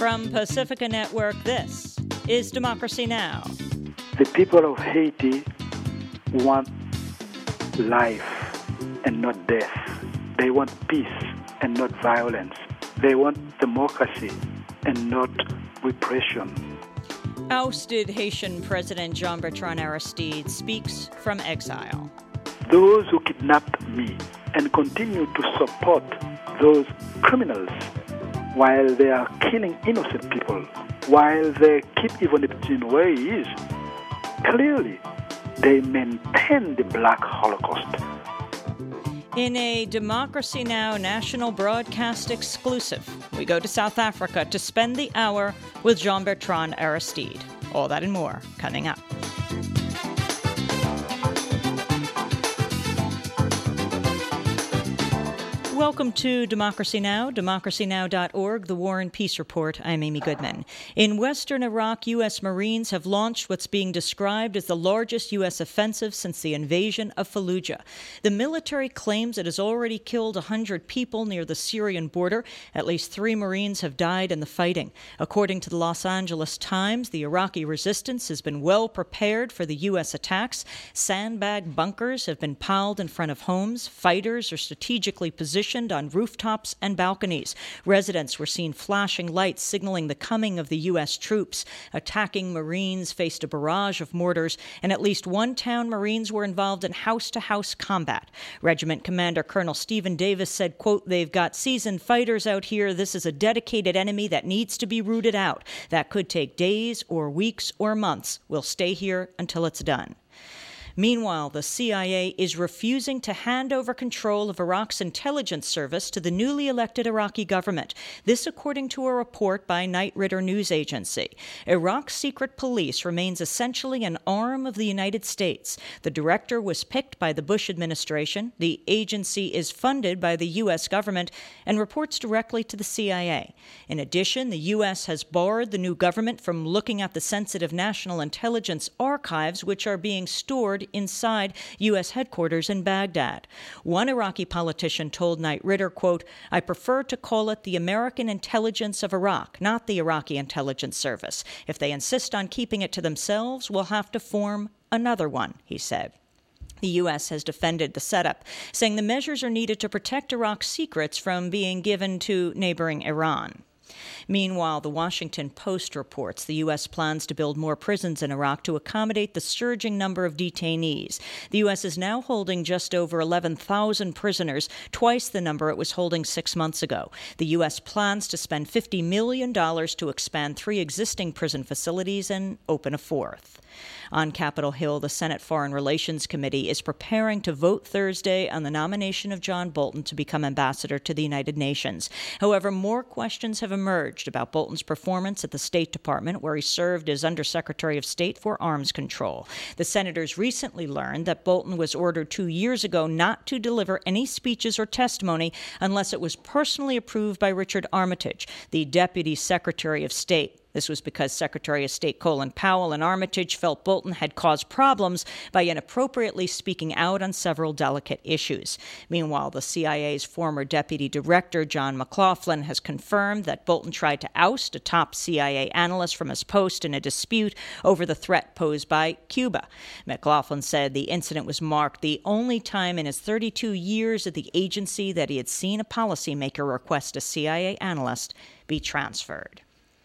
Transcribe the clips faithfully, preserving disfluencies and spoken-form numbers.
From Pacifica Network, this is Democracy Now! The people of Haiti want life and not death. They want peace and not violence. They want democracy and not repression. Ousted Haitian President Jean-Bertrand Aristide speaks from exile. Those who kidnapped me and continue to support those criminals while they are killing innocent people, while they keep Ivan Epstein where he is, clearly they maintain the Black Holocaust. In a Democracy Now! National broadcast exclusive, we go to South Africa to spend the hour with Jean-Bertrand Aristide. All that and more coming up. Welcome to Democracy Now!, democracy now dot org, the War and Peace Report. I'm Amy Goodman. In western Iraq, U S. Marines have launched what's being described as the largest U S offensive since the invasion of Fallujah. The military claims it has already killed one hundred people near the Syrian border. At least three Marines have died in the fighting. According to the Los Angeles Times, the Iraqi resistance has been well prepared for the U S attacks. Sandbag bunkers have been piled in front of homes. Fighters are strategically positioned on rooftops and balconies. Residents were seen flashing lights signaling the coming of the U S troops. Attacking Marines faced a barrage of mortars, and at least one town Marines were involved in house-to-house combat. Regiment Commander Colonel Stephen Davis said, quote, "They've got seasoned fighters out here. This is a dedicated enemy that needs to be rooted out. That could take days or weeks or months. We'll stay here until it's done." Meanwhile, the C I A is refusing to hand over control of Iraq's intelligence service to the newly elected Iraqi government. This according to a report by Knight Ridder News Agency. Iraq's secret police remains essentially an arm of the United States. The director was picked by the Bush administration. The agency is funded by the U S government and reports directly to the C I A. In addition, the U S has barred the new government from looking at the sensitive national intelligence archives, which are being stored inside U S headquarters in Baghdad. One Iraqi politician told Knight Ridder, quote, "I prefer to call it the American intelligence of Iraq, not the Iraqi intelligence service. If they insist on keeping it to themselves, we'll have to form another one," he said. The U S has defended the setup, saying the measures are needed to protect Iraq's secrets from being given to neighboring Iran. Meanwhile, the Washington Post reports the U S plans to build more prisons in Iraq to accommodate the surging number of detainees. The U S is now holding just over eleven thousand prisoners, twice the number it was holding six months ago. The U S plans to spend fifty million dollars to expand three existing prison facilities and open a fourth. On Capitol Hill, the Senate Foreign Relations Committee is preparing to vote Thursday on the nomination of John Bolton to become ambassador to the United Nations. However, more questions have emerged about Bolton's performance at the State Department, where he served as Undersecretary of State for Arms Control. The senators recently learned that Bolton was ordered two years ago not to deliver any speeches or testimony unless it was personally approved by Richard Armitage, the Deputy Secretary of State. This was because Secretary of State Colin Powell and Armitage felt Bolton had caused problems by inappropriately speaking out on several delicate issues. Meanwhile, the C I A's former Deputy Director, John McLaughlin, has confirmed that Bolton tried to oust a top C I A analyst from his post in a dispute over the threat posed by Cuba. McLaughlin said the incident was marked the only time in his thirty-two years at the agency that he had seen a policymaker request a C I A analyst be transferred.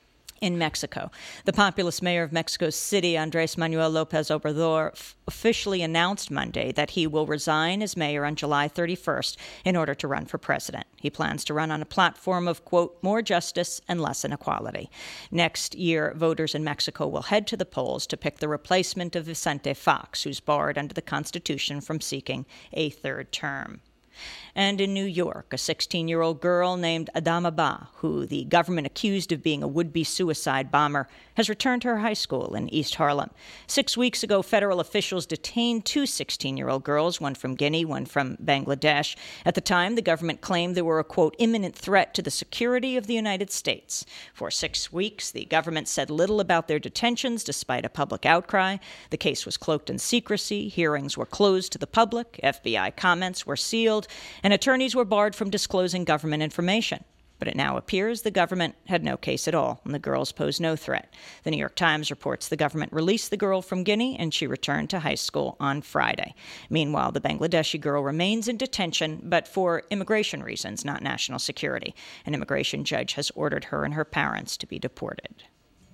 In Mexico, the populous mayor of Mexico City, Andrés Manuel López Obrador, f- officially announced Monday that he will resign as mayor on July thirty-first in order to run for president. He plans to run on a platform of, quote, more justice and less inequality. Next year, voters in Mexico will head to the polls to pick the replacement of Vicente Fox, who's barred under the Constitution from seeking a third term. And in New York, a sixteen-year-old girl named Adama Ba, who the government accused of being a would-be suicide bomber, has returned to her high school in East Harlem. Six weeks ago, federal officials detained two sixteen-year-old girls, one from Guinea, one from Bangladesh. At the time, the government claimed they were a, quote, imminent threat to the security of the United States. For six weeks, the government said little about their detentions, despite a public outcry. The case was cloaked in secrecy, hearings were closed to the public, F B I comments were sealed, and attorneys were barred from disclosing government information. But it now appears the government had no case at all, and the girls pose no threat. The New York Times reports the government released the girl from Guinea, and she returned to high school on Friday. Meanwhile, the Bangladeshi girl remains in detention, but for immigration reasons, not national security. An immigration judge has ordered her and her parents to be deported.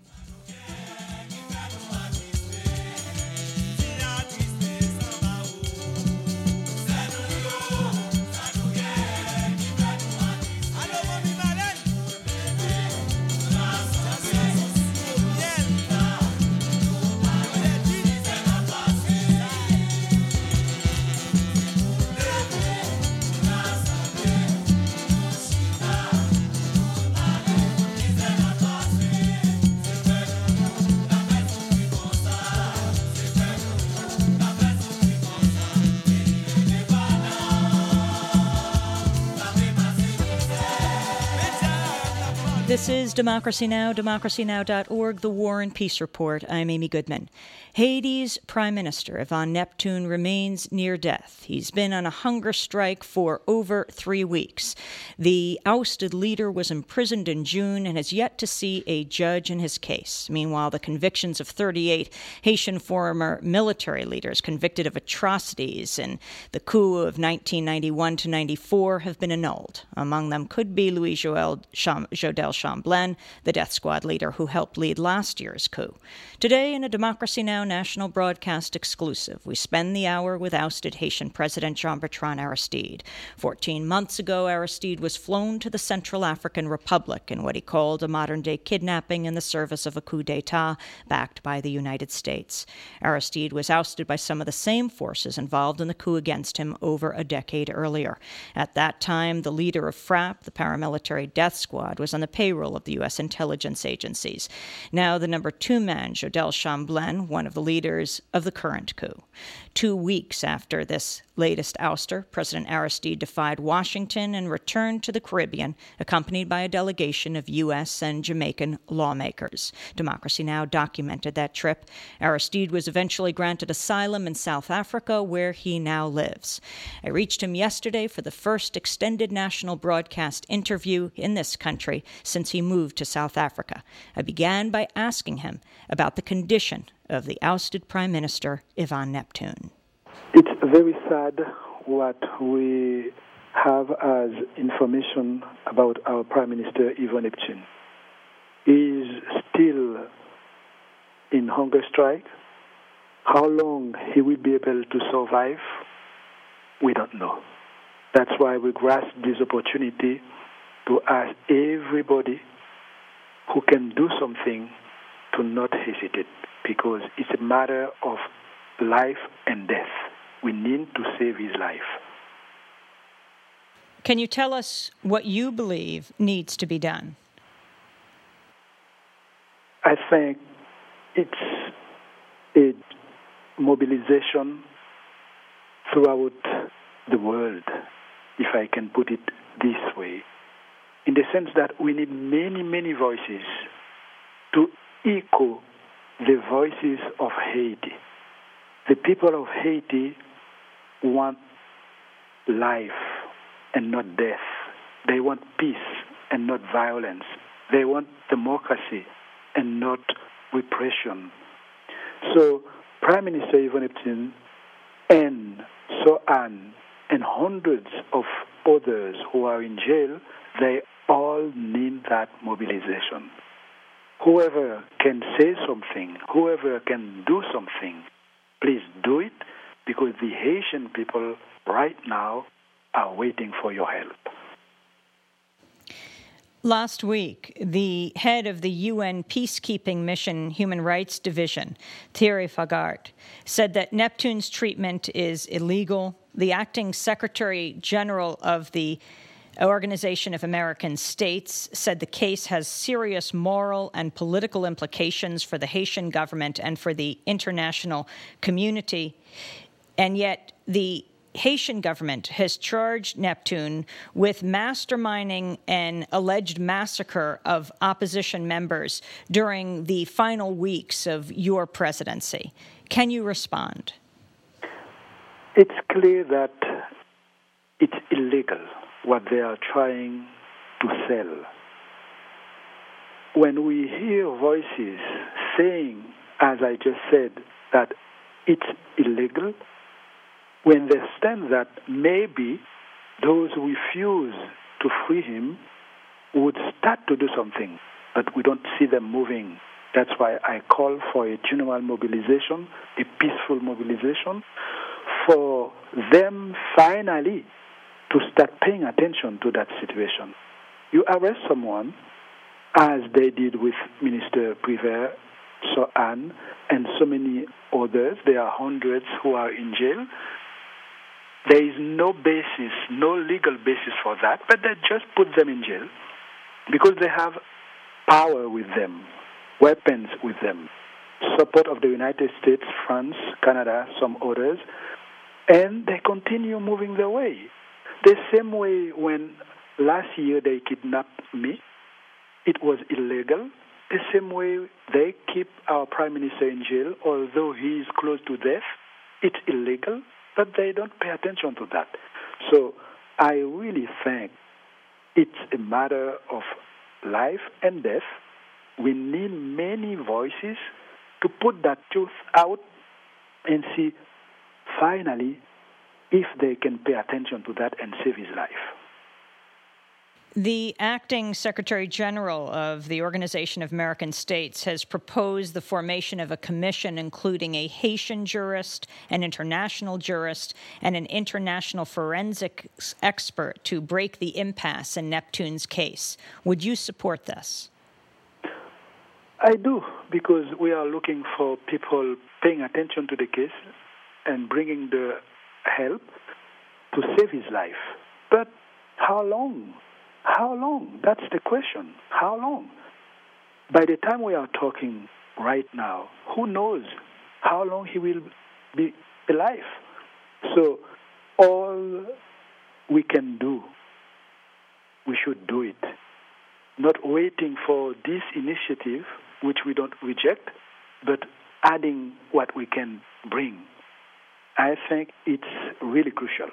This is Democracy Now!, democracy now dot org, the War and Peace Report. I'm Amy Goodman. Haiti's Prime Minister Yvon Neptune remains near death. He's been on a hunger strike for over three weeks. The ousted leader was imprisoned in June and has yet to see a judge in his case. Meanwhile, the convictions of thirty-eight Haitian former military leaders convicted of atrocities in the coup of nineteen ninety-one to ninety-four have been annulled. Among them could be Louis Joël Cham- Jodel Chamblain, the death squad leader who helped lead last year's coup. Today, in a Democracy Now! National broadcast exclusive, we spend the hour with ousted Haitian President Jean-Bertrand Aristide. Fourteen months ago, Aristide was flown to the Central African Republic in what he called a modern-day kidnapping in the service of a coup d'etat backed by the United States. Aristide was ousted by some of the same forces involved in the coup against him over a decade earlier. At that time, the leader of FRAP, the paramilitary death squad, was on the payroll of the U S intelligence agencies. Now the number two man, Jodel Chamblain, one of the leaders of the current coup. Two weeks after this latest ouster, President Aristide defied Washington and returned to the Caribbean, accompanied by a delegation of U S and Jamaican lawmakers. Democracy Now! Documented that trip. Aristide was eventually granted asylum in South Africa, where he now lives. I reached him yesterday for the first extended national broadcast interview in this country since he moved to South Africa. I began by asking him about the condition of the ousted Prime Minister, Yvon Neptune. It's very sad what we have as information about our Prime Minister, Yvon Neptune. He is still in hunger strike. How long he will be able to survive, we don't know. That's why we grasp this opportunity to ask everybody who can do something to not hesitate, because it's a matter of life and death. We need to save his life. Can you tell us what you believe needs to be done? I think it's a mobilization throughout the world, if I can put it this way, in the sense that we need many, many voices to echo the voices of Haiti. The people of Haiti want life and not death. They want peace and not violence. They want democracy and not repression. So Prime Minister Yvon Neptune and So Anne and hundreds of others who are in jail, they all need that mobilization. Whoever can say something, whoever can do something, please do it, because the Haitian people right now are waiting for your help. Last week, the head of the U N Peacekeeping Mission Human Rights Division, Thierry Fagard, said that Neptune's treatment is illegal. The acting Secretary General of the Organization of American States said the case has serious moral and political implications for the Haitian government and for the international community. And yet the Haitian government has charged Neptune with masterminding an alleged massacre of opposition members during the final weeks of your presidency. Can you respond? It's clear that it's illegal what they are trying to sell. When we hear voices saying, as I just said, that it's illegal, we understand that maybe those who refuse to free him would start to do something, but we don't see them moving. That's why I call for a general mobilization, a peaceful mobilization, for them finally to start paying attention to that situation. You arrest someone, as they did with Minister Prévert, So Anne, and so many others. There are hundreds who are in jail. There is no basis, no legal basis for that, but they just put them in jail because they have power with them, weapons with them, support of the United States, France, Canada, some others, and they continue moving their way. The same way when last year they kidnapped me, it was illegal. The same way they keep our Prime Minister in jail, although he is close to death, it's illegal, but they don't pay attention to that. So I really think it's a matter of life and death. We need many voices to put that truth out and see finally if they can pay attention to that and save his life. The acting Secretary General of the Organization of American States has proposed the formation of a commission including a Haitian jurist, an international jurist, and an international forensics expert to break the impasse in Neptune's case. Would you support this? I do, because we are looking for people paying attention to the case and bringing the help to save his life. But how long? How long? That's the question. How long? By the time we are talking right now, who knows how long he will be alive? So all we can do, we should do it. Not waiting for this initiative, which we don't reject, but adding what we can bring. I think it's really crucial.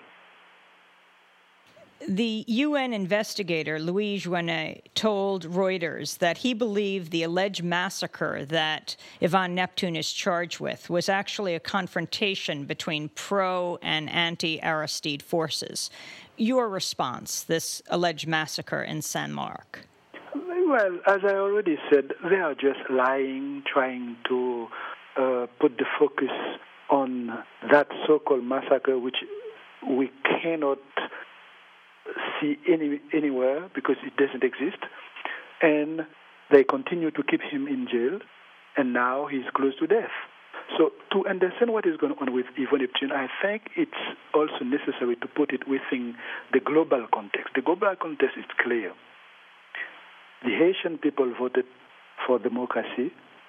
The U N investigator, Louis Jouannet, told Reuters that he believed the alleged massacre that Yvonne Neptune is charged with was actually a confrontation between pro- and anti-Aristide forces. Your response, this alleged massacre in Saint-Marc? Well, as I already said, they are just lying, trying to uh, put the focus on that so-called massacre, which we cannot see any, anywhere because it doesn't exist. And they continue to keep him in jail, and now he's close to death. So to understand what is going on with Yvonne Neptune, I think it's also necessary to put it within the global context. The global context is clear. The Haitian people voted for democracy,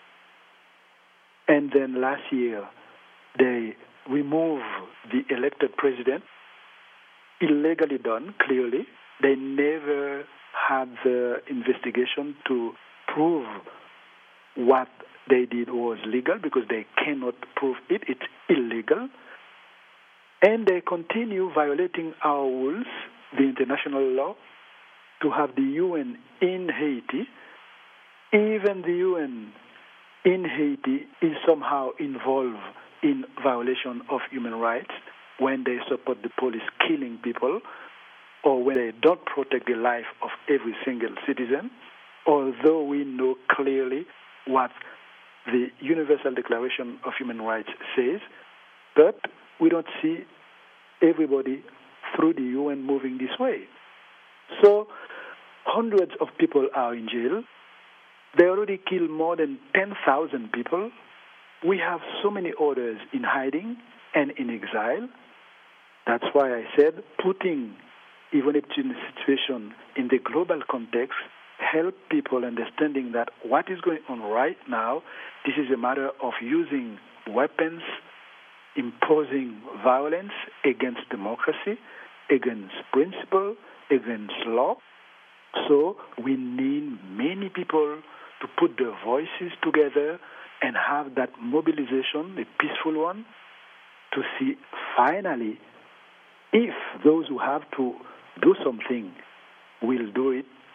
and then last year they removed the elected president, illegally done, clearly. They never had the investigation to prove what they did was legal because they cannot prove it. It's illegal. And they continue violating our rules, the international law, to have the U N in Haiti. Even the U N in Haiti is somehow involved in violation of human rights when they support the police killing people or when they don't protect the life of every single citizen, although we know clearly what the Universal Declaration of Human Rights says, but we don't see everybody through the U N moving this way. So hundreds of people are in jail. They already killed more than ten thousand people. We have so many others in hiding and in exile. That's why I said putting Yvonne Neptune's situation in the global context help people understanding that what is going on right now, this is a matter of using weapons, imposing violence against democracy, against principle, against law. So we need many people to put their voices together and have that mobilization, a peaceful one, to see finally if those who have to do something will do it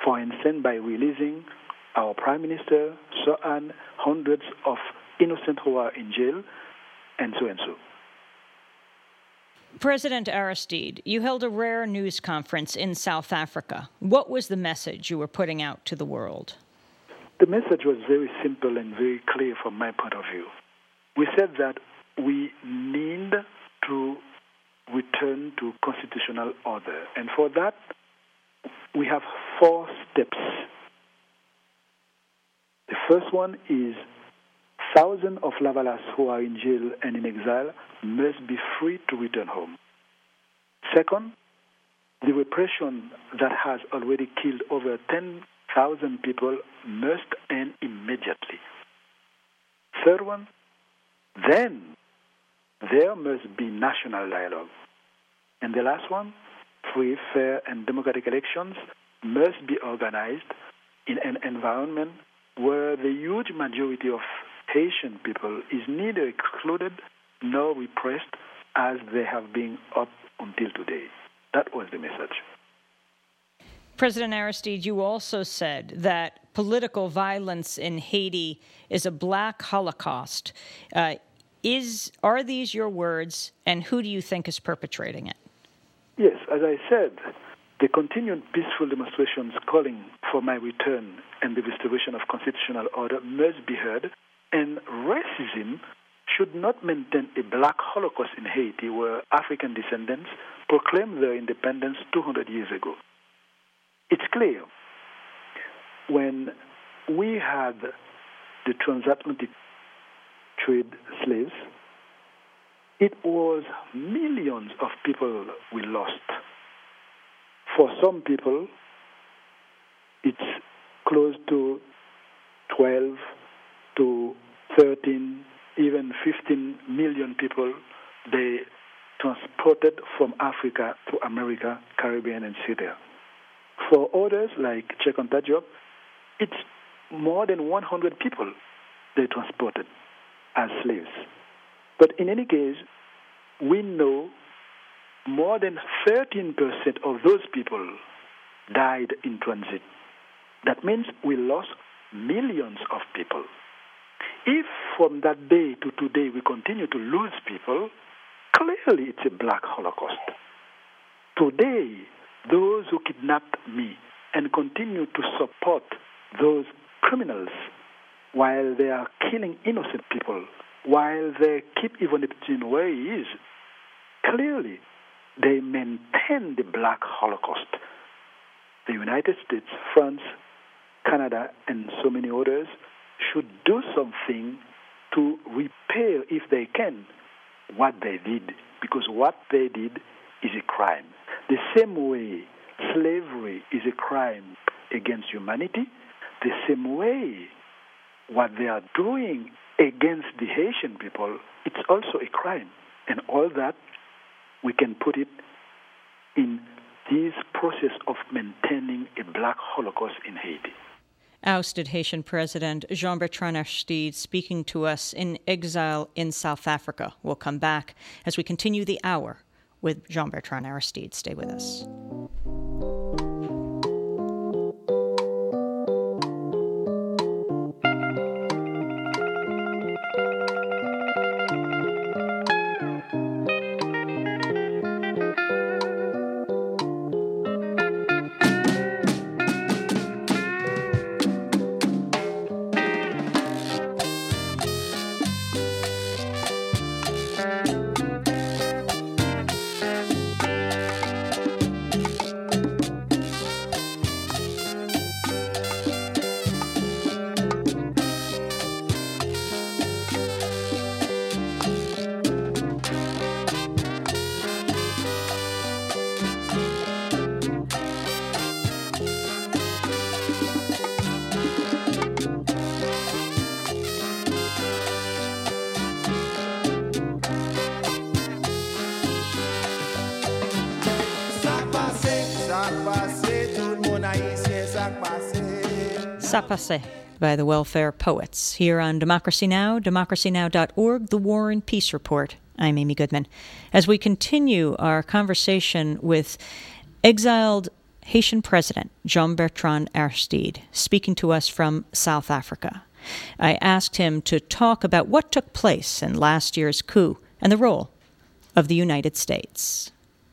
For instance, by releasing our Prime Minister, Sirhan, hundreds of innocent who are in jail, and so and so. President Aristide, you held a rare news conference in South Africa. What was the message you were putting out to the world? The message was very simple and very clear from my point of view. We said that we need to return to constitutional order. And for that, we have four steps. The first one is thousands of Lavalas who are in jail and in exile must be free to return home. Second, the repression that has already killed over ten thousand people must end immediately. Third one, then there must be national dialogue. And the last one, free, fair, and democratic elections must be organized in an environment where the huge majority of Haitian people is neither excluded nor repressed as they have been up until today. That was the message. President Aristide, you also said that political violence in Haiti is a black Holocaust. Uh, is are these your words, and who do you think is perpetrating it? Yes, as I said, the continued peaceful demonstrations calling for my return and the restoration of constitutional order must be heard, and racism should not maintain a black Holocaust in Haiti where African descendants proclaimed their independence two hundred years ago. It's clear, when we had the transatlantic trade slaves, it was millions of people we lost. For some people, it's close to twelve to thirteen, even fifteen million people they transported from Africa to America, Caribbean, and Syria. For others, like Cheikh Diop, it's more than one hundred people they transported as slaves. But in any case, we know more than thirteen percent of those people died in transit. That means we lost millions of people. If from that day to today we continue to lose people, clearly it's a black Holocaust. Today, those who kidnapped me and continue to support those criminals while they are killing innocent people, while they keep Yvonne Epstein where he is, clearly they maintain the black Holocaust. The United States, France, Canada, and so many others should do something to repair, if they can, what they did, because what they did is a crime. The same way slavery is a crime against humanity, the same way what they are doing against the Haitian people, it's also a crime. And all that, we can put it in this process of maintaining a black Holocaust in Haiti. Ousted Haitian President Jean-Bertrand Aristide speaking to us in exile in South Africa. We'll come back as we continue the hour with Jean-Bertrand Aristide. Stay with us. Ça Passe by the Welfare Poets, here on Democracy Now!, democracy now dot org, The War and Peace Report. I'm Amy Goodman. As we continue our conversation with exiled Haitian President Jean-Bertrand Aristide, speaking to us from South Africa. I asked him to talk about what took place in last year's coup and the role of the United States.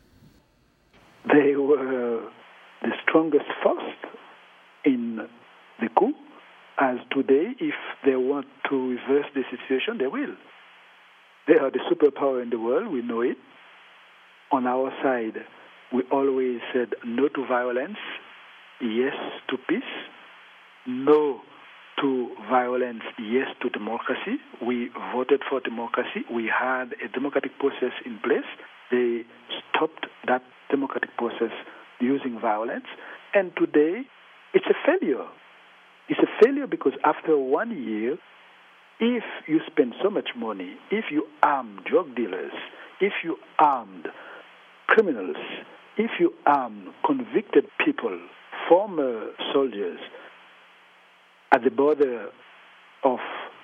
They were the strongest force in the coup, as today, if they want to reverse the situation, they will. They are the superpower in the world, we know it. On our side, we always said no to violence, yes to peace, no to violence, yes to democracy. We voted for democracy. We had a democratic process in place. They stopped that democratic process using violence. And today, it's a failure. It's a failure because after one year, if you spend so much money, if you arm drug dealers, if you armed criminals, if you arm convicted people, former soldiers, at the border of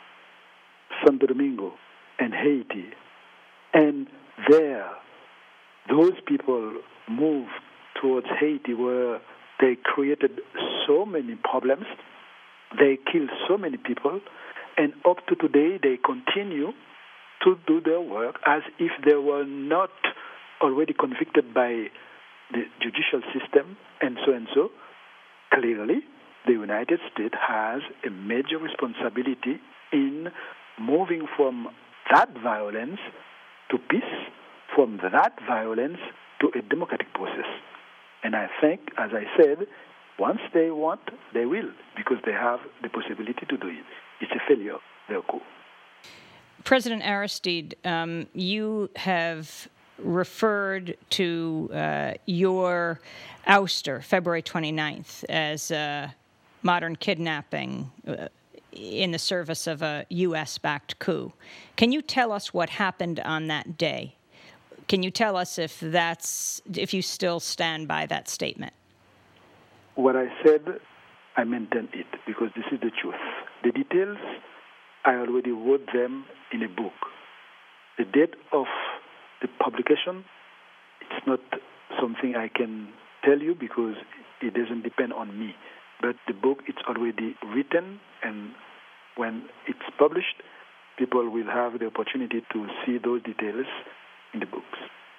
Santo Domingo and Haiti, and there, those people moved towards Haiti where they created so many problems, they killed so many people, and up to today they continue to do their work as if they were not already convicted by the judicial system, and so and so. Clearly, the United States has a major responsibility in moving from that violence to peace, from that violence to a democratic process. And I think, as I said, once they want, they will, because they have the possibility to do it. It's a failure, their coup. President Aristide, um, you have referred to uh, your ouster, February twenty-ninth, as a modern kidnapping uh, in the service of a U S-backed coup. Can you tell us what happened on that day? Can you tell us if that's if you still stand by that statement? What I said, I maintain it because this is the truth. The details, I already wrote them in a book. The date of the publication, it's not something I can tell you because it doesn't depend on me. But the book, it's already written, and when it's published, people will have the opportunity to see those details in the books.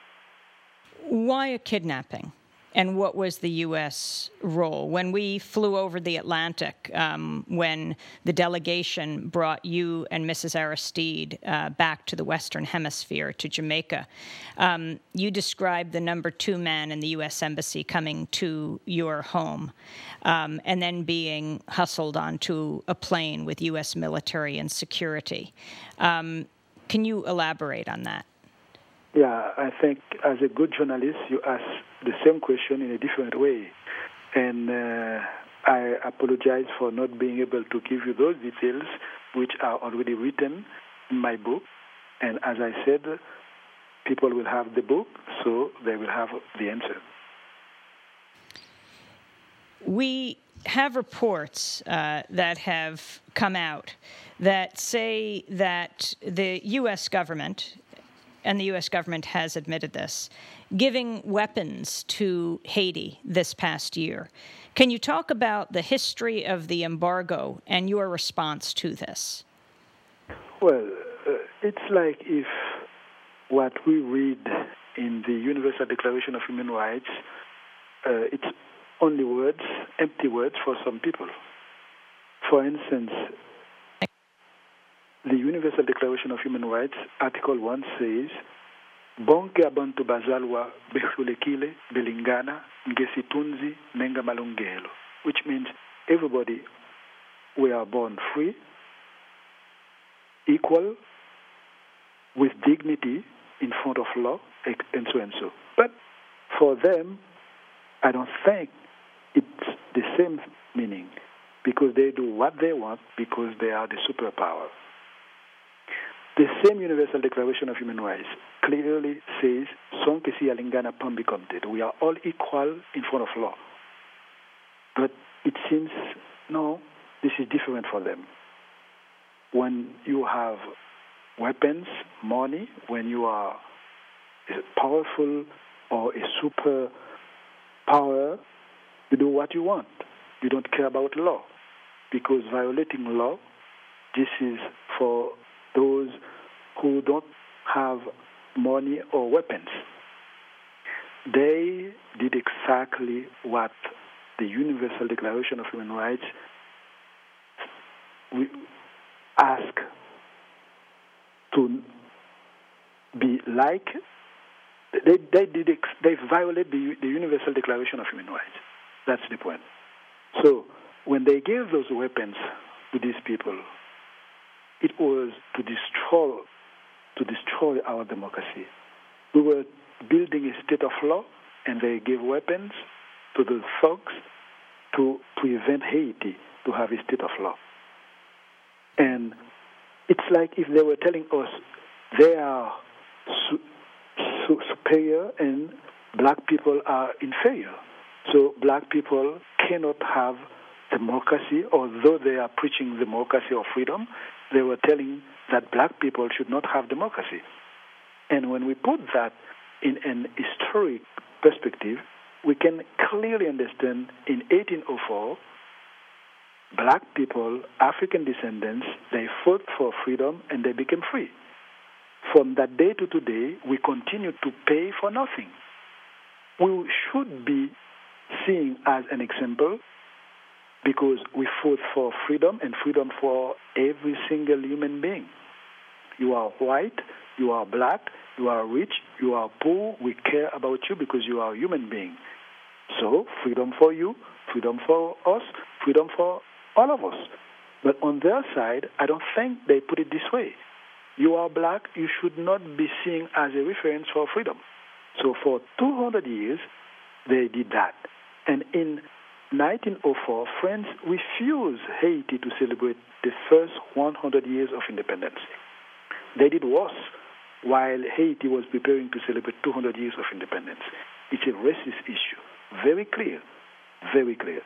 Why a kidnapping? And what was the U S role? When we flew over the Atlantic, um, when the delegation brought you and Missus Aristide uh, back to the Western Hemisphere, to Jamaica, um, you described the number two man in the U S Embassy coming to your home um, and then being hustled onto a plane with U S military and security. Um, can you elaborate on that? Yeah, I think as a good journalist, you ask the same question in a different way. And uh, I apologize for not being able to give you those details, which are already written in my book. And as I said, people will have the book, so they will have the answer. We have reports uh, that have come out that say that the U S government, and the U S government has admitted this, giving weapons to Haiti this past year. Can you talk about the history of the embargo and your response to this? Well, uh, it's like if what we read in the Universal Declaration of Human Rights, uh, it's only words, empty words for some people. For instance, the Universal Declaration of Human Rights, Article one says, Bonke abantu bazalwa behlulekile belingana ngesitunzi nenga malungelo, which means everybody, we are born free, equal, with dignity in front of law, and so and so. But for them, I don't think it's the same meaning, because they do what they want because they are the superpower. The same Universal Declaration of Human Rights clearly says, Sonke si alingana pambi comted. We are all equal in front of law. But it seems, no, this is different for them. When you have weapons, money, when you are powerful or a super power, You do what you want. You don't care about law, because violating law, this is for those who don't have money or weapons. They did exactly what the Universal Declaration of Human Rights we ask to be like. They they did they violate the, the Universal Declaration of Human Rights. That's the point. So when they gave those weapons to these people, it was to destroy to destroy our democracy. We were building a state of law, and they gave weapons to the thugs to prevent Haiti to have a state of law. And it's like if they were telling us they are su- su- superior and black people are inferior. So black people cannot have democracy, although they are preaching democracy or freedom. They were telling that black people should not have democracy. And when we put that in an historic perspective, we can clearly understand in eighteen oh four, black people, African descendants, they fought for freedom and they became free. From that day to today, we continue to pay for nothing. We should be seen as an example because we fought for freedom and freedom for every single human being. You are white, you are black, you are rich, you are poor, we care about you because you are a human being. So, freedom for you, freedom for us, freedom for all of us. But on their side, I don't think they put it this way. You are black, you should not be seen as a reference for freedom. So for two hundred years, they did that. And in nineteen oh four, France refused Haiti to celebrate the first one hundred years of independence. They did worse while Haiti was preparing to celebrate two hundred years of independence. It's a racist issue. Very clear. Very clear.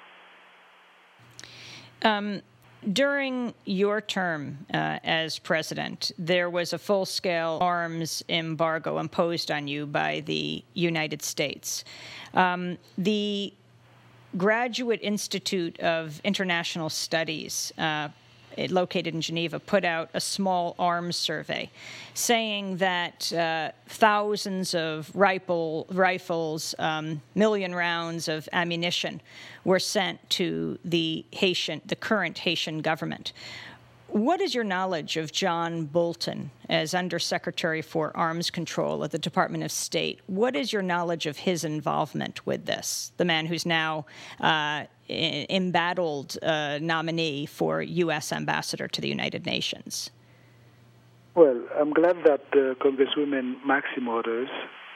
Um, during your term uh, as president, there was a full-scale arms embargo imposed on you by the United States. Um, the Graduate Institute of International Studies, uh, located in Geneva, put out a small arms survey saying that uh, thousands of rifle, rifles, um, million rounds of ammunition were sent to the Haitian, the current Haitian government. What is your knowledge of John Bolton as Undersecretary for Arms Control at the Department of State? What is your knowledge of his involvement with this, the man who's now uh, embattled uh, nominee for U S ambassador to the United Nations? Well, I'm glad that uh, Congresswoman Maxine Waters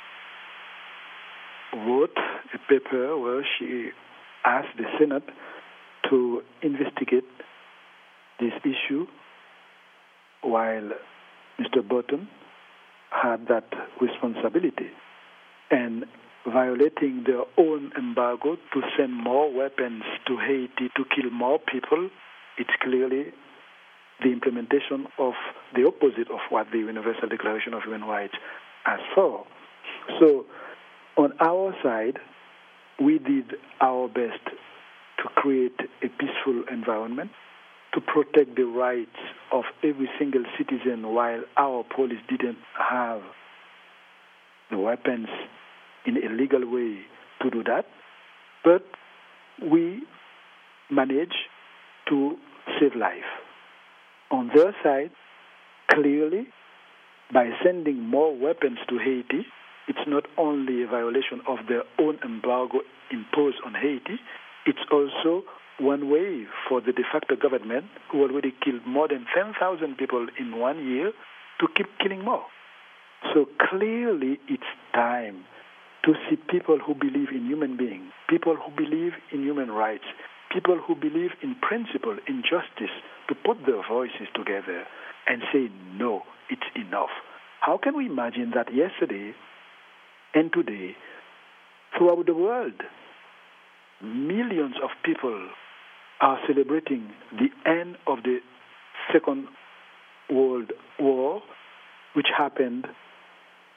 wrote a paper where she asked the Senate to investigate this issue while Mister Bolton had that responsibility and violating their own embargo to send more weapons to Haiti to kill more people. It's clearly the implementation of the opposite of what the Universal Declaration of Human Rights asks for. So on our side, we did our best to create a peaceful environment, to protect the rights of every single citizen while our police didn't have the weapons in a legal way to do that. But we managed to save life. On their side, clearly, by sending more weapons to Haiti, it's not only a violation of their own embargo imposed on Haiti, it's also one way for the de facto government, who already killed more than ten thousand people in one year, to keep killing more. So clearly it's time to see people who believe in human beings, people who believe in human rights, people who believe in principle, in justice, to put their voices together and say, no, it's enough. How can we imagine that yesterday and today, throughout the world, millions of people are celebrating the end of the Second World War, which happened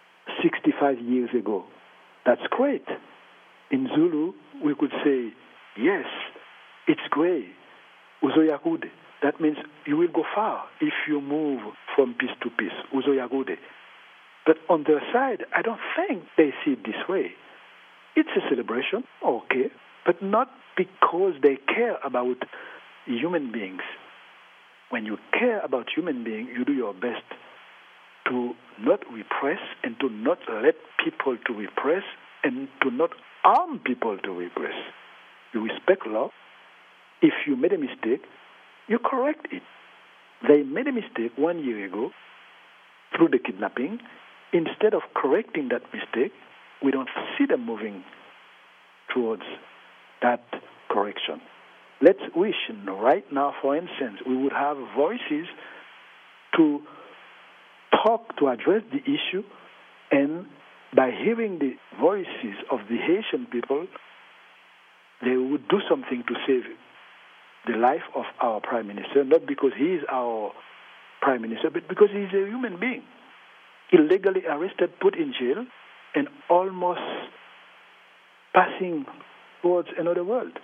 sixty-five years ago. That's great. In Zulu, we could say yes, it's great. Uzoyagude. That means you will go far if you move from peace to peace. Uzoyagude. But on their side, I don't think they see it this way. It's a celebration, okay, but not because they care about human beings. When you care about human beings, you do your best to not repress and to not let people to repress and to not arm people to repress. You respect law. If you made a mistake, you correct it. They made a mistake one year ago through the kidnapping. Instead of correcting that mistake, we don't see them moving towards that correction. Let's wish right now, for instance, we would have voices to talk, to address the issue, and by hearing the voices of the Haitian people, they would do something to save the life of our Prime Minister, not because he is our Prime Minister, but because he is a human being. Illegally arrested, put in jail, and almost passing towards another world.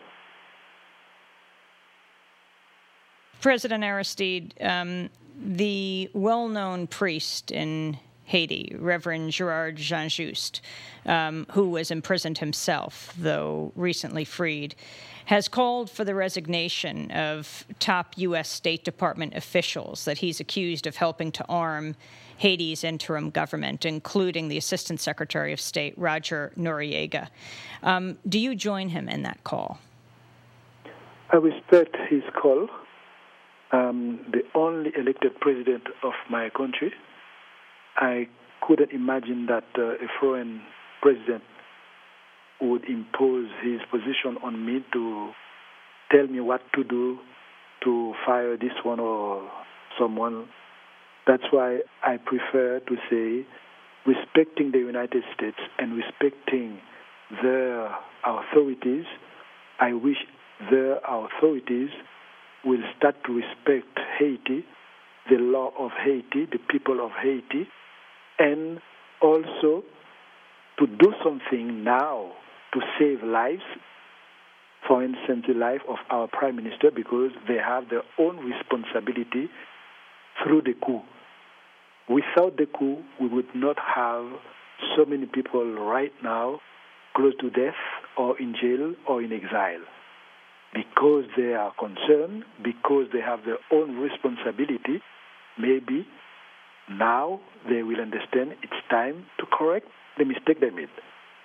President Aristide, um, the well-known priest in Haiti, Reverend Gerard Jean-Just, um, who was imprisoned himself, though recently freed, has called for the resignation of top U S State Department officials that he's accused of helping to arm Haiti's interim government, including the Assistant Secretary of State, Roger Noriega. Um, do you join him in that call? I respect his call. Um, the only elected president of my country. I couldn't imagine that uh, a foreign president would impose his position on me to tell me what to do, to fire this one or someone. That's why I prefer to say, respecting the United States and respecting their authorities, I wish their authorities will start to respect Haiti, the law of Haiti, the people of Haiti, and also to do something now to save lives, for instance, the life of our Prime Minister, because they have their own responsibility through the coup. Without the coup, we would not have so many people right now close to death or in jail or in exile. Because they are concerned, because they have their own responsibility, maybe now they will understand it's time to correct the mistake they made.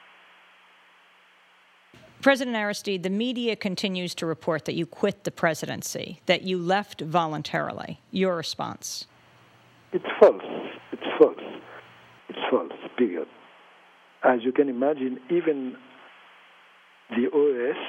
President Aristide, the media continues to report that you quit the presidency, that you left voluntarily. Your response? It's false. It's false. It's false, period. As you can imagine, even the O S,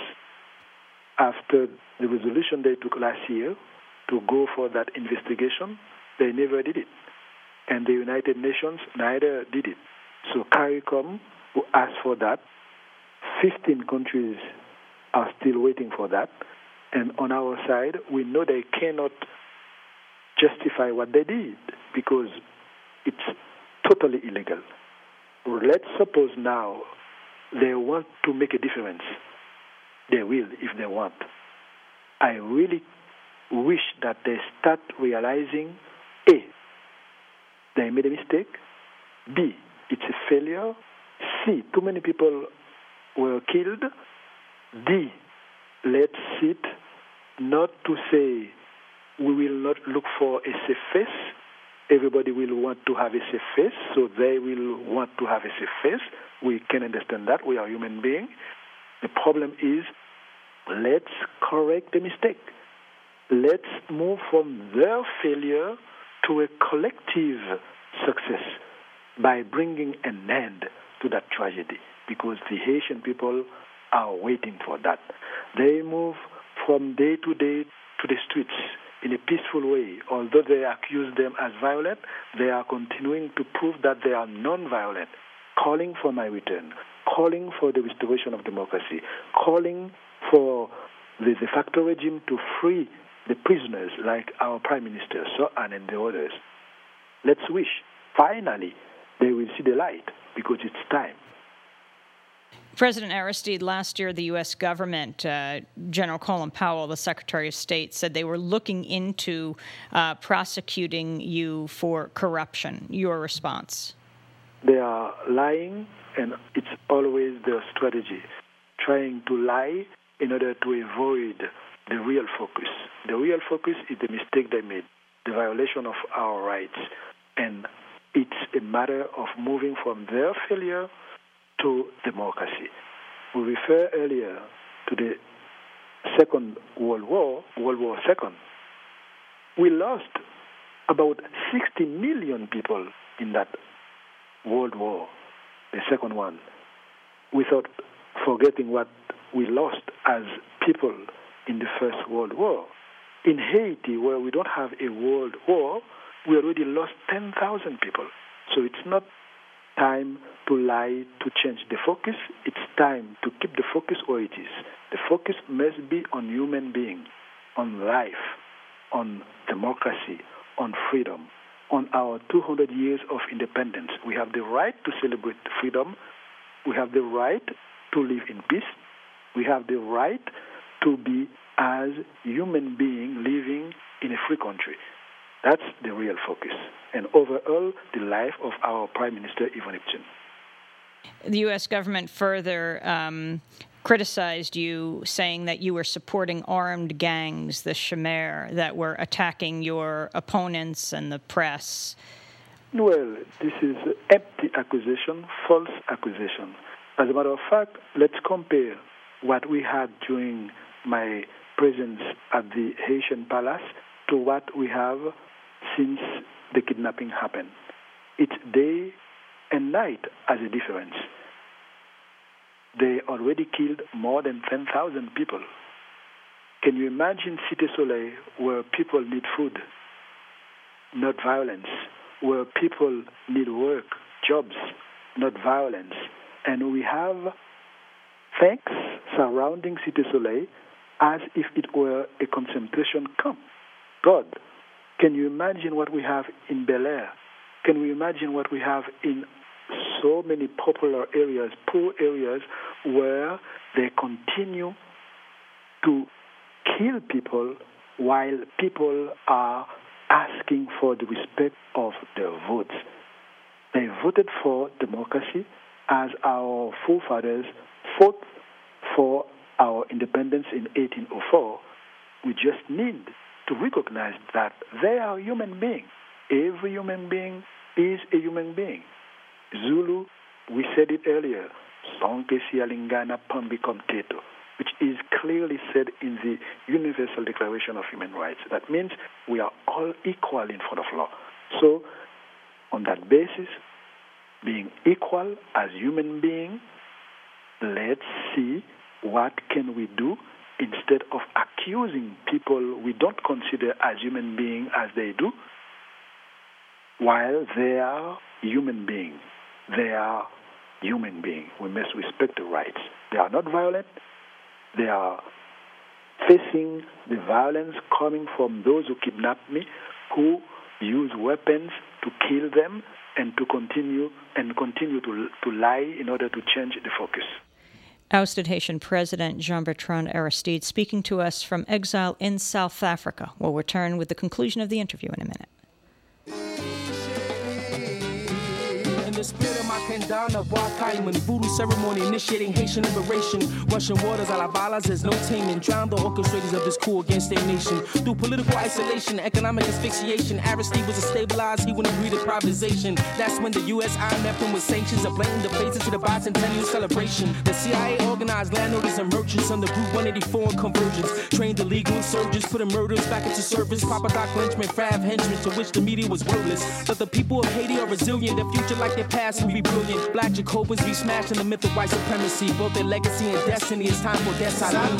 after the resolution they took last year to go for that investigation, they never did it. And the United Nations neither did it. So CARICOM, who asked for that, fifteen countries are still waiting for that. And on our side, we know they cannot justify what they did because it's totally illegal. Let's suppose now they want to make a difference. They will if they want. I really wish that they start realizing, A, they made a mistake, B, it's a failure, C, too many people were killed, D, let's sit, not to say we will not look for a safe face. Everybody will want to have a safe face, so they will want to have a safe face. We can understand that. We are human beings. The problem is, let's correct the mistake. Let's move from their failure to a collective success by bringing an end to that tragedy, because the Haitian people are waiting for that. They move from day to day to the streets in a peaceful way. Although they accuse them as violent, they are continuing to prove that they are non-violent, calling for my return, calling for the restoration of democracy, calling for the de facto regime to free the prisoners like our Prime Minister, so on, and the others. Let's wish, finally, they will see the light, because it's time. President Aristide, last year the U S government, uh, General Colin Powell, the Secretary of State, said they were looking into uh, prosecuting you for corruption. Your response? They are lying, and it's always their strategy, trying to lie in order to avoid the real focus. The real focus is the mistake they made, the violation of our rights. And it's a matter of moving from their failure to democracy. We refer earlier to the Second World War, World War Second. We lost about sixty million people in that World War, the second one, without forgetting what we lost as people in the First World War. In Haiti, where we don't have a world war, we already lost ten thousand people. So it's not time to lie to change the focus. It's time to keep the focus where it is. The focus must be on human beings, on life, on democracy, on freedom, on our two hundred years of independence. We have the right to celebrate freedom. We have the right to live in peace. We have the right to be as human beings living in a free country. That's the real focus. And overall, the life of our Prime Minister, Yvonne Epstein. The U S government further um, criticized you, saying that you were supporting armed gangs, the Khmer, that were attacking your opponents and the press. Well, this is empty accusation, false accusation. As a matter of fact, let's compare what we had during my presence at the Haitian Palace to what we have since the kidnapping happened. It's day and night as a difference. They already killed more than ten thousand people. Can you imagine Cité Soleil, where people need food, not violence, where people need work, jobs, not violence, and we have things surrounding Cité Soleil as if it were a concentration camp. God, can you imagine what we have in Bel Air? Can we imagine what we have in so many popular areas, poor areas, where they continue to kill people while people are asking for the respect of their votes? They voted for democracy as our forefathers fought for our independence in eighteen oh four. We just need to recognize that they are human beings. Every human being is a human being. Zulu, we said it earlier, Sonke Sialingana Pambi Komteto, which is clearly said in the Universal Declaration of Human Rights. That means we are all equal in front of law. So, on that basis, being equal as human beings, let's see what can we do instead of accusing people we don't consider as human beings as they do, while they are human beings. They are human beings. We must respect the rights. They are not violent. They are facing the violence coming from those who kidnapped me, who use weapons to kill them and to continue and continue to, to lie in order to change the focus. Ousted Haitian President Jean-Bertrand Aristide speaking to us from exile in South Africa. We'll return with the conclusion of the interview in a minute. The spirit of my Kendana, Wakaim, and voodoo ceremony initiating Haitian liberation. Russian waters a la balas, there's no taming. Drown the orchestrators of this coup against their nation. Through political isolation, economic asphyxiation, Aristide was a stabilized, he wouldn't agree to privatization. That's when the U S I met him with sanctions of blaming the places to the bicentennial celebration. The C I A organized landowners and merchants under Route one eighty-four and convergence. Trained illegal insurgents, putting murders back into service. Papa Doc Lynchman, Frav henchmen, to which the media was wordless. But the people of Haiti are resilient, their future like their past will be brilliant. Black Jacobins be smashing the myth of white supremacy. Both their legacy and destiny, it's time for desaline.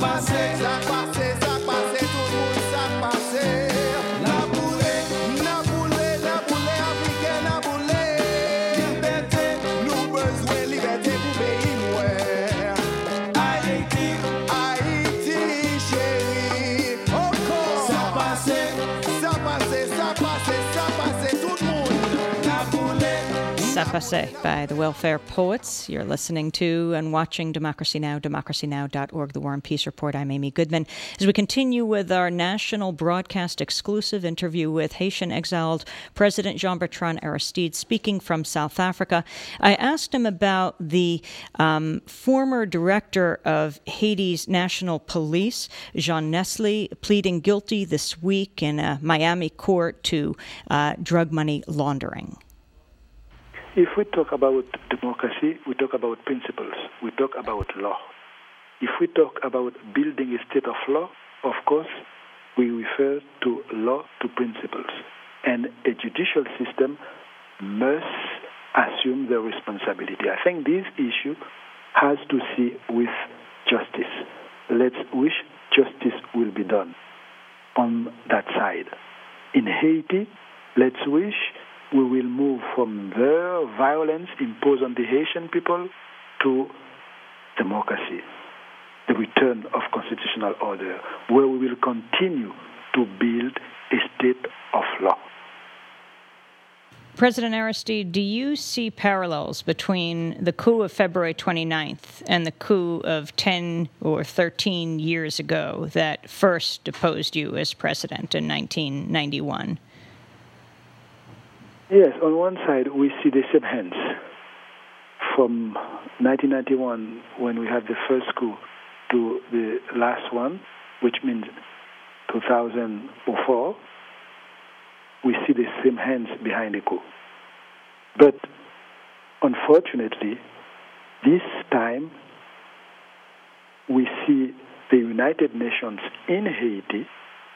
Ça Passé by the Welfare Poets. You're listening to and watching Democracy Now!, democracy now dot org, the War and Peace Report. I'm Amy Goodman. As we continue with our national broadcast exclusive interview with Haitian exiled President Jean-Bertrand Aristide, speaking from South Africa, I asked him about the um, former director of Haiti's National Police, Jean Nestle, pleading guilty this week in a Miami court to uh, drug money laundering. If we talk about democracy, we talk about principles. We talk about law. If we talk about building a state of law, of course, we refer to law to principles. And a judicial system must assume the responsibility. I think this issue has to see with justice. Let's wish justice will be done on that side. In Haiti, let's wish we will move from the violence imposed on the Haitian people to democracy, the return of constitutional order, where we will continue to build a state of law. President Aristide, do you see parallels between the coup of February twenty-ninth and the coup of ten or thirteen years ago that first deposed you as president in nineteen ninety-one? Yes, on one side, we see the same hands. From nineteen ninety-one, when we had the first coup, to the last one, which means two thousand four, we see the same hands behind the coup. But unfortunately, this time, we see the United Nations in Haiti.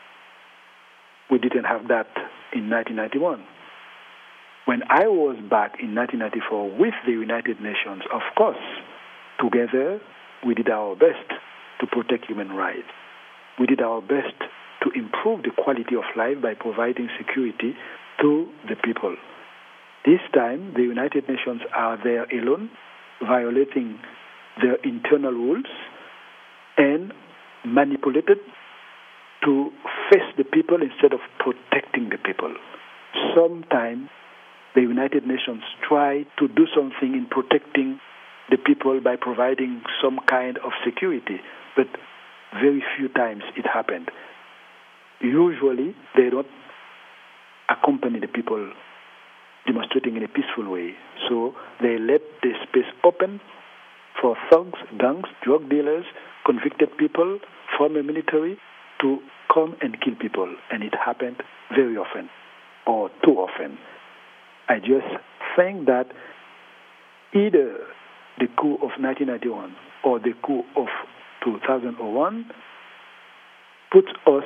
We didn't have that in nineteen ninety-one. When I was back in nineteen ninety-four with the United Nations, of course, together we did our best to protect human rights. We did our best to improve the quality of life by providing security to the people. This time, the United Nations are there alone, violating their internal rules and manipulated to face the people instead of protecting the people. Sometimes the United Nations try to do something in protecting the people by providing some kind of security, but very few times it happened. Usually, they don't accompany the people demonstrating in a peaceful way. So they let the space open for thugs, gangs, drug dealers, convicted people, former military to come and kill people. And it happened very often, or too often. I just think that either the coup of nineteen ninety-one or the coup of two thousand one puts us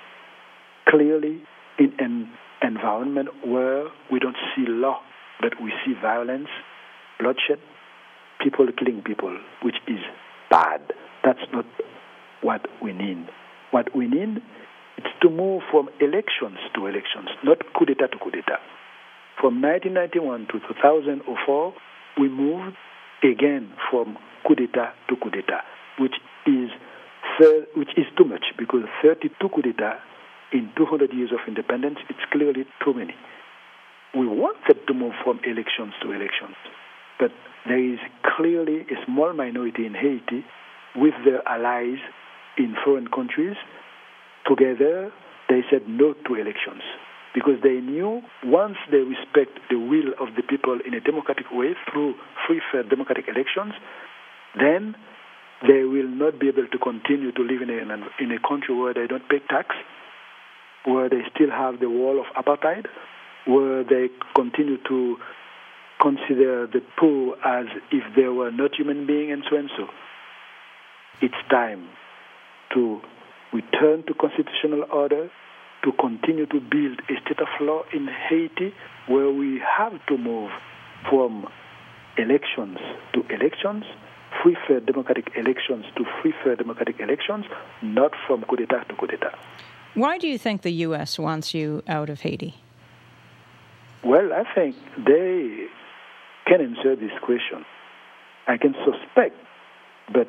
clearly in an environment where we don't see law, but we see violence, bloodshed, people killing people, which is bad. That's not what we need. What we need is to move from elections to elections, not coup d'etat to coup d'etat. From nineteen ninety-one to two thousand four, we moved again from coup d'etat to coup d'etat, which is which is too much, because thirty-two coup d'etat in two hundred years of independence, it's clearly too many. We wanted to move from elections to elections, but there is clearly a small minority in Haiti with their allies in foreign countries. Together, they said no to elections, because they knew once they respect the will of the people in a democratic way through free, fair, democratic elections, then they will not be able to continue to live in a, in a country where they don't pay tax, where they still have the wall of apartheid, where they continue to consider the poor as if they were not human beings, and so and so. It's time to return to constitutional order, to continue to build a state of law in Haiti, where we have to move from elections to elections, free, fair, democratic elections to free, fair, democratic elections, not from coup d'etat to coup d'etat. Why do you think the U S wants you out of Haiti? Well, I think they can answer this question. I can suspect, but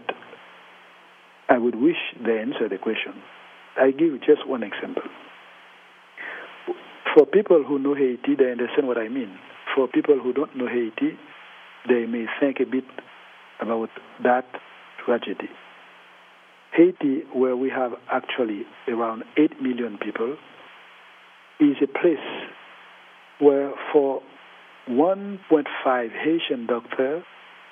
I would wish they answer the question. I give just one example. For people who know Haiti, they understand what I mean. for people who don't know Haiti, they may think a bit about that tragedy. Haiti, where we have actually around eight million people, is a place where for one point five Haitian doctors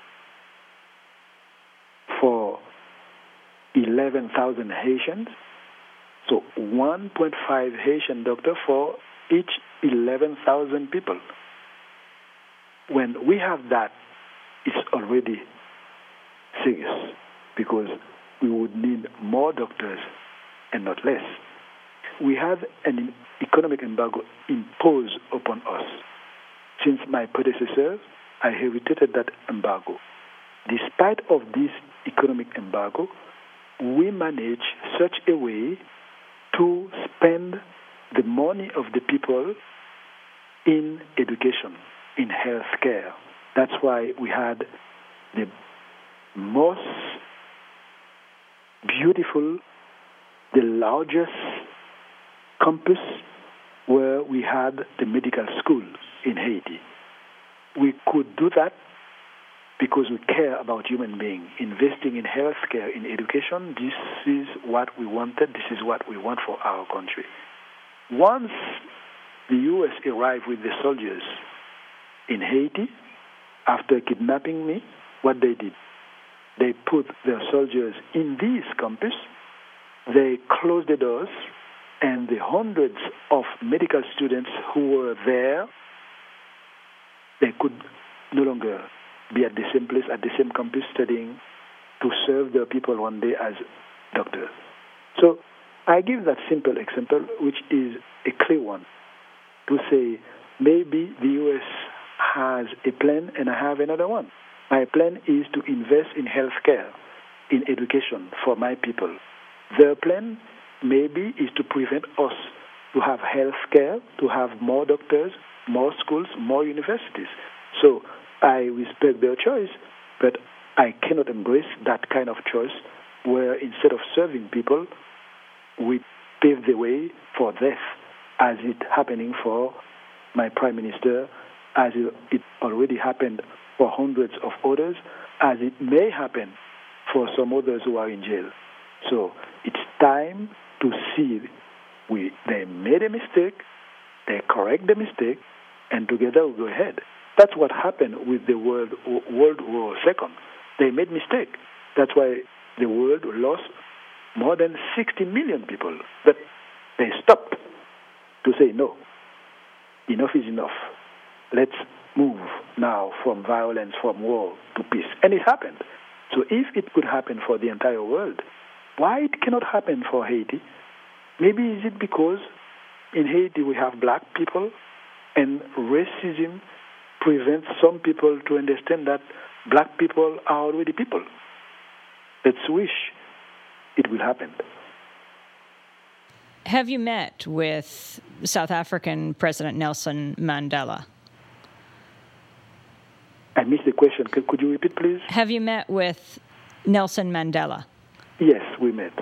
for eleven thousand Haitians, so one point five Haitian doctor for each eleven thousand people. When we have that, it's already serious because we would need more doctors and not less. We have an economic embargo imposed upon us. Since my predecessor, I inherited that embargo. Despite of this economic embargo, we manage such a way to spend the money of the people in education, in health care. That's why we had the most beautiful, the largest campus where we had the medical school in Haiti. We could do that because we care about human beings. Investing in health care, in education, this is what we wanted, this is what we want for our country. Once the U S arrived with the soldiers in Haiti, after kidnapping me, what they did, they put their soldiers in this campus, they closed the doors, and the hundreds of medical students who were there, they could no longer be at the same place, at the same campus studying to serve their people one day as doctors. So I give that simple example, which is a clear one, to say maybe the U S has a plan and I have another one. My plan is to invest in health care, in education for my people. Their plan maybe is to prevent us to have health care, to have more doctors, more schools, more universities. So I respect their choice, but I cannot embrace that kind of choice where instead of serving people, we pave the way for death, as it happening for my prime minister, as it already happened for hundreds of others, as it may happen for some others who are in jail. So it's time to see we they made a mistake, they correct the mistake, and together we go ahead. That's what happened with the World, World War Second. They made mistake. That's why the world lost more than sixty million people. But they stopped to say, no, enough is enough. Let's move now from violence, from war to peace. And it happened. So if it could happen for the entire world, why it cannot happen for Haiti? Maybe is it because in Haiti we have black people and racism prevents some people to understand that black people are already people. Let's wish it will happen. Have you met with South African President Nelson Mandela? I missed the question. Could you repeat, please? Have you met with Nelson Mandela? Yes, we met.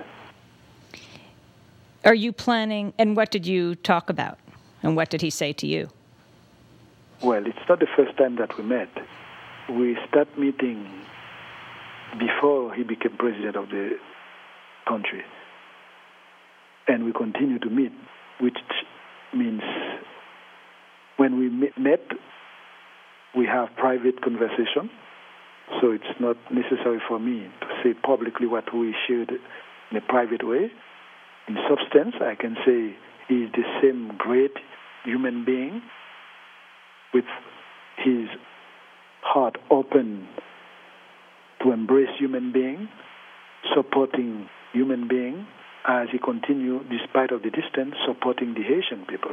Are you planning, and what did you talk about? And what did he say to you? Well, it's not the first time that we met. We start meeting before he became president of the country. And we continue to meet, which means when we met, we have private conversation. So it's not necessary for me to say publicly what we shared in a private way. In substance, I can say he is the same great human being with his heart open to embrace human being, supporting human being, as he continues, despite of the distance, supporting the Haitian people.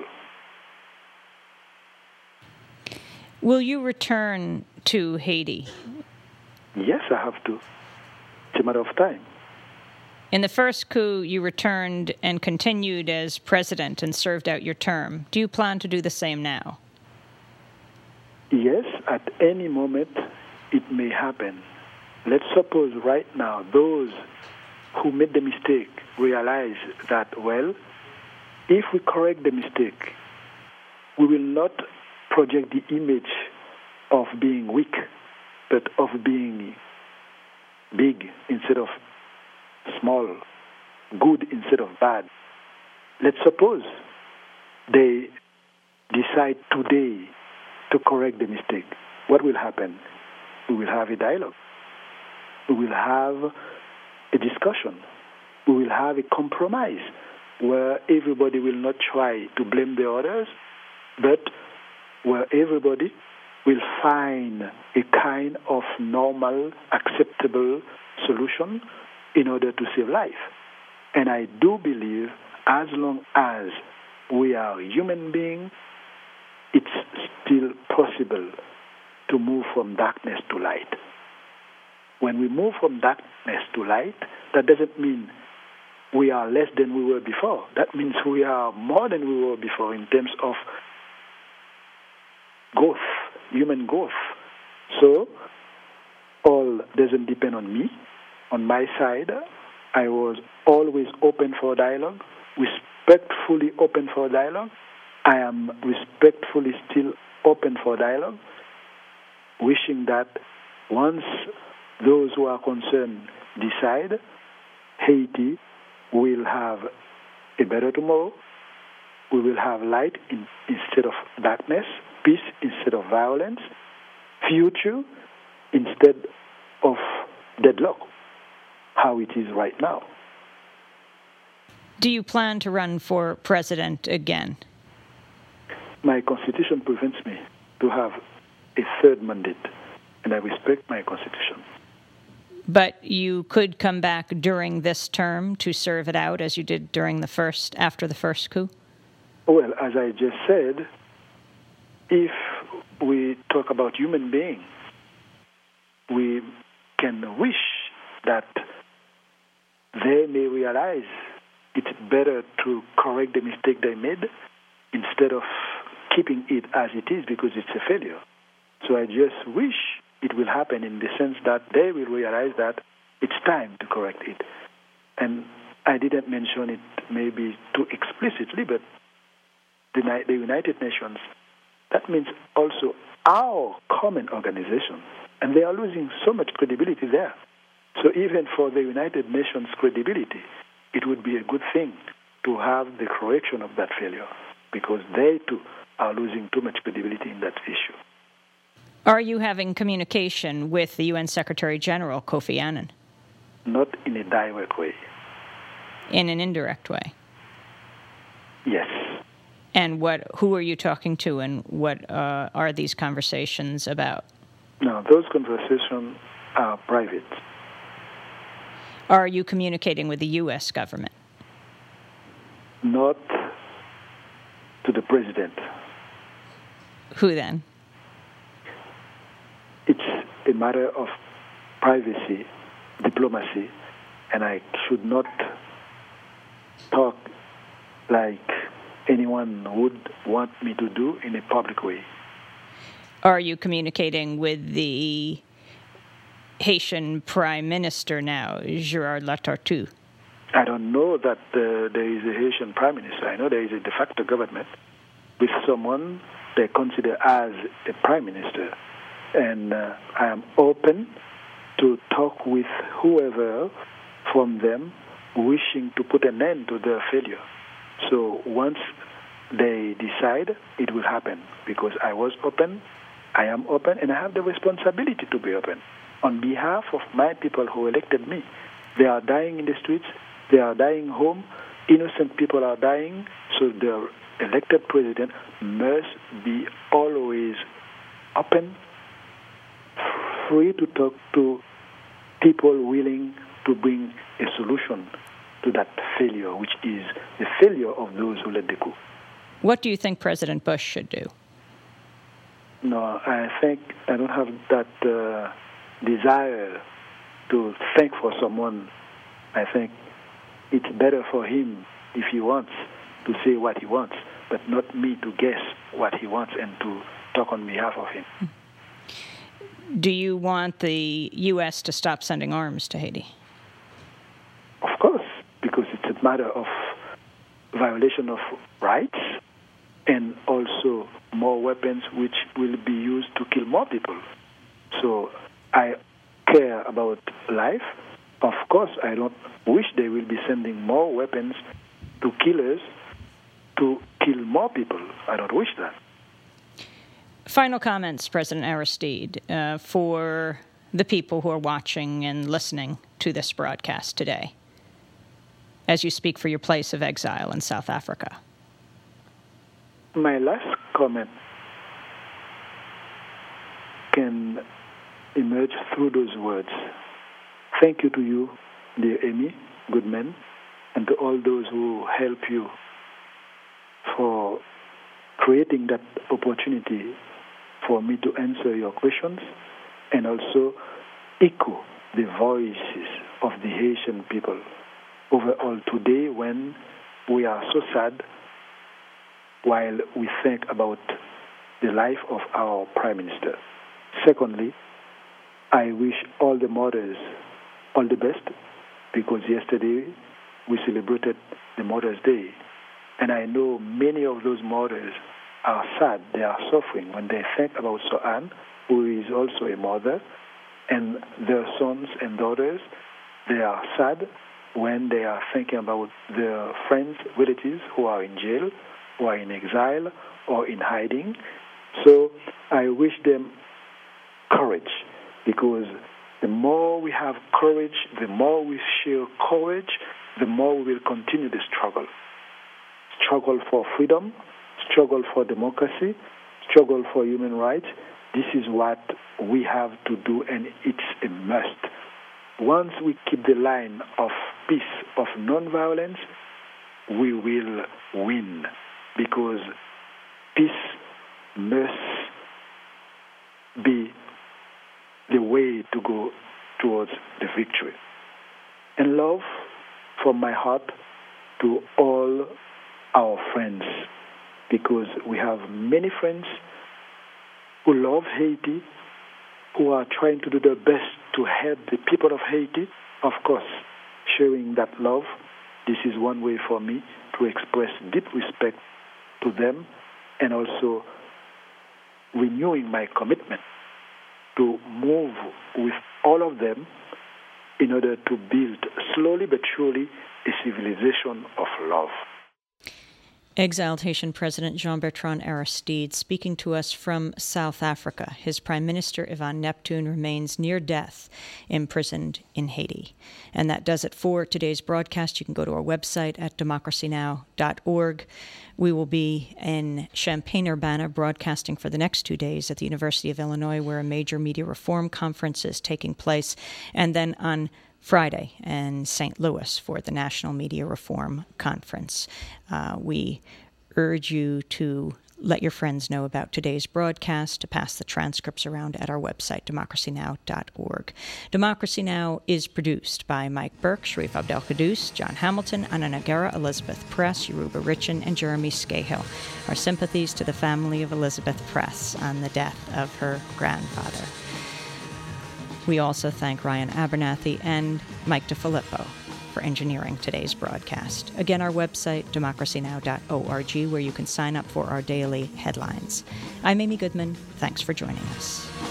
Will you return to Haiti? Yes, I have to. It's a matter of time. In the first coup, you returned and continued as president and served out your term. Do you plan to do the same now? Yes, at any moment it may happen. Let's suppose right now those who made the mistake realize that, well, if we correct the mistake, we will not project the image of being weak, but of being big instead of small, good instead of bad. Let's suppose they decide today to correct the mistake. What will happen? We will have a dialogue. We will have a discussion. We will have a compromise where everybody will not try to blame the others, but where everybody will find a kind of normal, acceptable solution in order to save life. And I do believe as long as we are human beings, it's still possible to move from darkness to light. When we move from darkness to light, that doesn't mean we are less than we were before. That means we are more than we were before in terms of growth, human growth. So all doesn't depend on me. On my side, I was always open for dialogue, respectfully open for dialogue. I am respectfully still open for dialogue, wishing that once those who are concerned decide, Haiti will have a better tomorrow. We will have light in, instead of darkness, peace instead of violence, future instead of deadlock, how it is right now. Do you plan to run for president again? My constitution prevents me to have a third mandate, and I respect my constitution. But you could come back during this term to serve it out as you did during the first, after the first coup? Well, as I just said, if we talk about human beings, we can wish that they may realize it's better to correct the mistake they made instead of keeping it as it is because it's a failure. So I just wish it will happen in the sense that they will realize that it's time to correct it. And I didn't mention it maybe too explicitly, but the, the United Nations, that means also our common organization. And they are losing so much credibility there. So even for the United Nations credibility, it would be a good thing to have the correction of that failure because they too are losing too much credibility in that issue. Are you having communication with the U N Secretary General, Kofi Annan? Not in a direct way. In an indirect way? Yes. And what? Who are you talking to, and what uh, are these conversations about? No, those conversations are private. Are you communicating with the U S government? Not to the president. Who then? It's a matter of privacy, diplomacy, and I should not talk like anyone would want me to do in a public way. Are you communicating with the Haitian Prime Minister now, Gérard Latortue? I don't know that uh, there is a Haitian Prime Minister. I know there is a de facto government with someone they consider as a Prime Minister. And uh, I am open to talk with whoever from them wishing to put an end to their failure. So once they decide, it will happen because I was open, I am open, and I have the responsibility to be open. On behalf of my people who elected me, they are dying in the streets, they are dying home, innocent people are dying, so the elected president must be always open, free to talk to people willing to bring a solution to that failure, which is the failure of those who led the coup. What do you think President Bush should do? No, I think I don't have that uh, desire to thank for someone. I think it's better for him if he wants to say what he wants, but not me to guess what he wants and to talk on behalf of him. Do you want the U S to stop sending arms to Haiti? Of course, because it's a matter of violation of rights and also more weapons which will be used to kill more people. So I care about life. Of course, I don't wish they will be sending more weapons to killers to kill more people. I don't wish that. Final comments, President Aristide, uh, for the people who are watching and listening to this broadcast today, as you speak for your place of exile in South Africa. My last comment can emerge through those words. Thank you to you, dear Amy Goodman, and to all those who help you for creating that opportunity for me to answer your questions and also echo the voices of the Haitian people overall today when we are so sad while we think about the life of our Prime Minister. Secondly, I wish all the mothers all the best, because yesterday we celebrated the Mother's Day. And I know many of those mothers are sad, they are suffering when they think about Sohan, who is also a mother, and their sons and daughters. They are sad when they are thinking about their friends, relatives who are in jail, who are in exile, or in hiding. So I wish them courage, because the more we have courage, the more we share courage, the more we will continue the struggle. Struggle for freedom, struggle for democracy, struggle for human rights. This is what we have to do, and it's a must. Once we keep the line of peace, of nonviolence, we will win, because peace must be the way to go towards the victory. And love from my heart to all our friends, because we have many friends who love Haiti, who are trying to do their best to help the people of Haiti. Of course, sharing that love, this is one way for me to express deep respect to them, and also renewing my commitment to move with all of them in order to build slowly but surely a civilization of love. Exiled Haitian President Jean-Bertrand Aristide speaking to us from South Africa. His Prime Minister, Yvonne Neptune, remains near death, imprisoned in Haiti. And that does it for today's broadcast. You can go to our website at democracy now dot org. We will be in Champaign-Urbana broadcasting for the next two days at the University of Illinois, where a major media reform conference is taking place, and then on Friday in Saint Louis for the National Media Reform Conference. Uh, we urge you to let your friends know about today's broadcast, to pass the transcripts around at our website, democracy now dot org. Democracy Now! Is produced by Mike Burke, Sharif Abdel-Qadoos, John Hamilton, Anna Nagara, Elizabeth Press, Yoruba Richin, and Jeremy Scahill. Our sympathies to the family of Elizabeth Press on the death of her grandfather. We also thank Ryan Abernathy and Mike DeFilippo for engineering today's broadcast. Again, our website, democracy now dot org, where you can sign up for our daily headlines. I'm Amy Goodman. Thanks for joining us.